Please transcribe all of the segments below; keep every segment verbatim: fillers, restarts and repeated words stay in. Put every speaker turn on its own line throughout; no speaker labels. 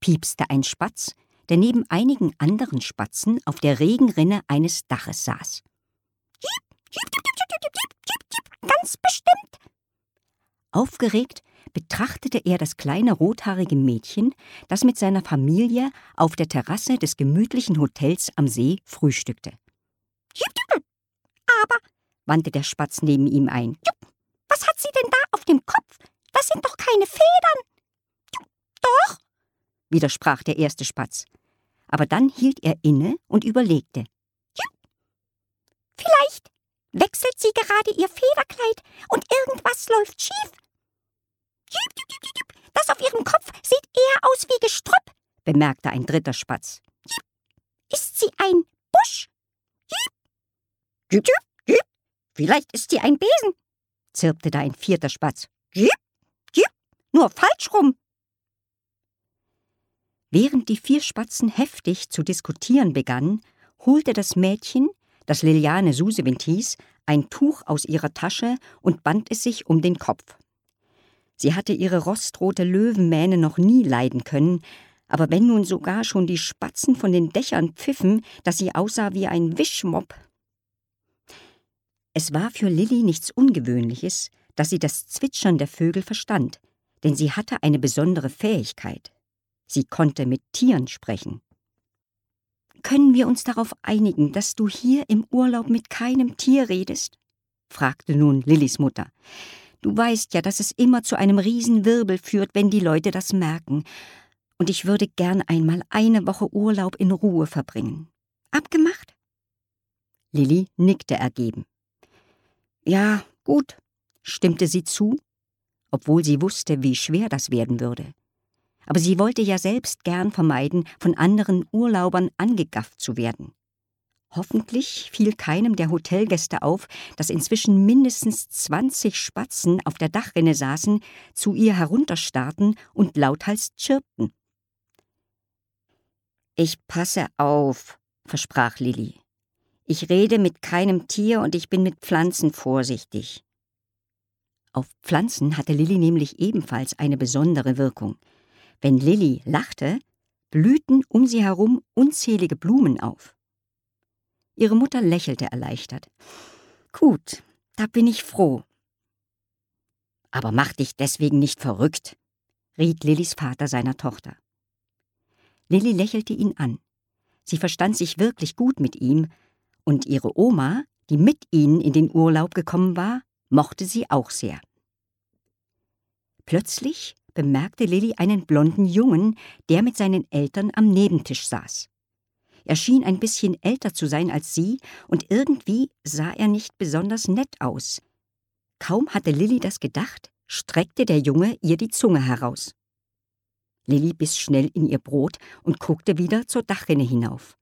piepste ein Spatz, der neben einigen anderen Spatzen auf der Regenrinne eines Daches saß. Jiep, jiep, jiep, jiep, jiep, jiep, jiep, ganz bestimmt. Aufgeregt betrachtete er das kleine rothaarige Mädchen, das mit seiner Familie auf der Terrasse des gemütlichen Hotels am See frühstückte. Jiep, jiep, aber, wandte der Spatz neben ihm ein, jiep, was hat sie denn da auf dem Kopf? Das sind doch keine Federn. Jiep, doch, widersprach der erste Spatz. Aber dann hielt er inne und überlegte. Jiep, vielleicht wechselt sie gerade ihr Federkleid und irgendwas läuft schief. Jiep, jiep, jiep, jiep, das auf ihrem Kopf sieht eher aus wie Gestrüpp, bemerkte ein dritter Spatz. Jiep, ist sie ein Busch? Jiep, jiep, jiep, jiep, vielleicht ist sie ein Besen, zirpte da ein vierter Spatz. Jiep, jiep, nur falsch rum. Während die vier Spatzen heftig zu diskutieren begannen, holte das Mädchen, das Liliane Susewind hieß, ein Tuch aus ihrer Tasche und band es sich um den Kopf. Sie hatte ihre rostrote Löwenmähne noch nie leiden können, aber wenn nun sogar schon die Spatzen von den Dächern pfiffen, dass sie aussah wie ein Wischmopp. Es war für Lilli nichts Ungewöhnliches, dass sie das Zwitschern der Vögel verstand, denn sie hatte eine besondere Fähigkeit. Sie konnte mit Tieren sprechen. »Können wir uns darauf einigen, dass du hier im Urlaub mit keinem Tier redest?« fragte nun Lillis Mutter. »Du weißt ja, dass es immer zu einem Riesenwirbel führt, wenn die Leute das merken. Und ich würde gern einmal eine Woche Urlaub in Ruhe verbringen. Abgemacht?« Lilli nickte ergeben. »Ja, gut«, stimmte sie zu, obwohl sie wusste, wie schwer das werden würde. Aber sie wollte ja selbst gern vermeiden, von anderen Urlaubern angegafft zu werden. Hoffentlich fiel keinem der Hotelgäste auf, dass inzwischen mindestens zwanzig Spatzen auf der Dachrinne saßen, zu ihr herunterstarrten und lauthals chirpten. »Ich passe auf«, versprach Lilli. »Ich rede mit keinem Tier und ich bin mit Pflanzen vorsichtig.« Auf Pflanzen hatte Lilli nämlich ebenfalls eine besondere Wirkung. Wenn Lilli lachte, blühten um sie herum unzählige Blumen auf. Ihre Mutter lächelte erleichtert. »Gut, da bin ich froh.« »Aber mach dich deswegen nicht verrückt«, riet Lillis Vater seiner Tochter. Lilli lächelte ihn an. Sie verstand sich wirklich gut mit ihm, und ihre Oma, die mit ihnen in den Urlaub gekommen war, mochte sie auch sehr. Plötzlich bemerkte Lilli einen blonden Jungen, der mit seinen Eltern am Nebentisch saß. Er schien ein bisschen älter zu sein als sie, und irgendwie sah er nicht besonders nett aus. Kaum hatte Lilli das gedacht, streckte der Junge ihr die Zunge heraus. Lilli biss schnell in ihr Brot und guckte wieder zur Dachrinne hinauf.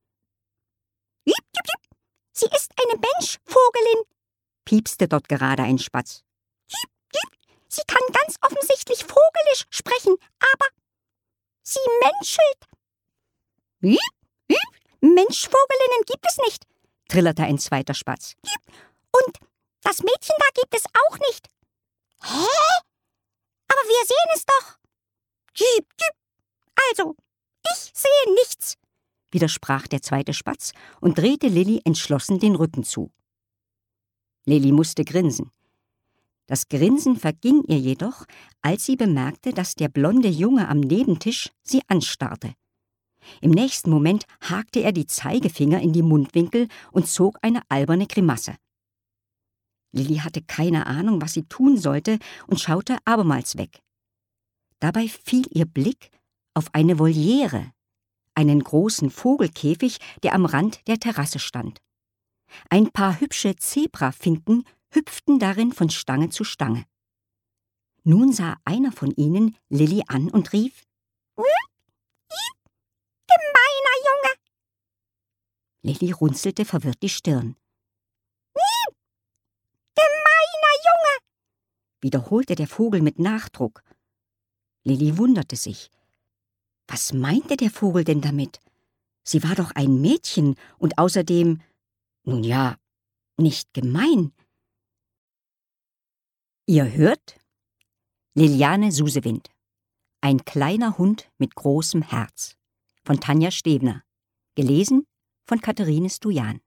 »Jiep, jiep, jiep, sie ist eine Menschvogelin«, piepste dort gerade ein Spatz. »Jiep, jiep, sie kann ganz offensichtlich Vogelisch sprechen, aber sie menschelt.« »Jiep, jiep, Menschvogelinnen gibt es nicht«, trillerte ein zweiter Spatz. »Jiep, und das Mädchen da gibt es auch nicht.« »Hä? Aber wir sehen es doch.« »Jiep, jiep, also, ich sehe nichts«, widersprach der zweite Spatz und drehte Lilli entschlossen den Rücken zu. Lilli musste grinsen. Das Grinsen verging ihr jedoch, als sie bemerkte, dass der blonde Junge am Nebentisch sie anstarrte. Im nächsten Moment hakte er die Zeigefinger in die Mundwinkel und zog eine alberne Grimasse. Lilli hatte keine Ahnung, was sie tun sollte, und schaute abermals weg. Dabei fiel ihr Blick auf eine Voliere, einen großen Vogelkäfig, der am Rand der Terrasse stand. Ein paar hübsche Zebrafinken hüpften darin von Stange zu Stange. Nun sah einer von ihnen Lilli an und rief: »Gemeiner Junge!« Lilli runzelte verwirrt die Stirn. »Gemeiner Junge!« wiederholte der Vogel mit Nachdruck. Lilli wunderte sich. Was meinte der Vogel denn damit? Sie war doch ein Mädchen und außerdem, nun ja, nicht gemein. Ihr hört Liliane Susewind. Ein kleiner Hund mit großem Herz von Tanja Stebner. Gelesen von Katharine Stujan.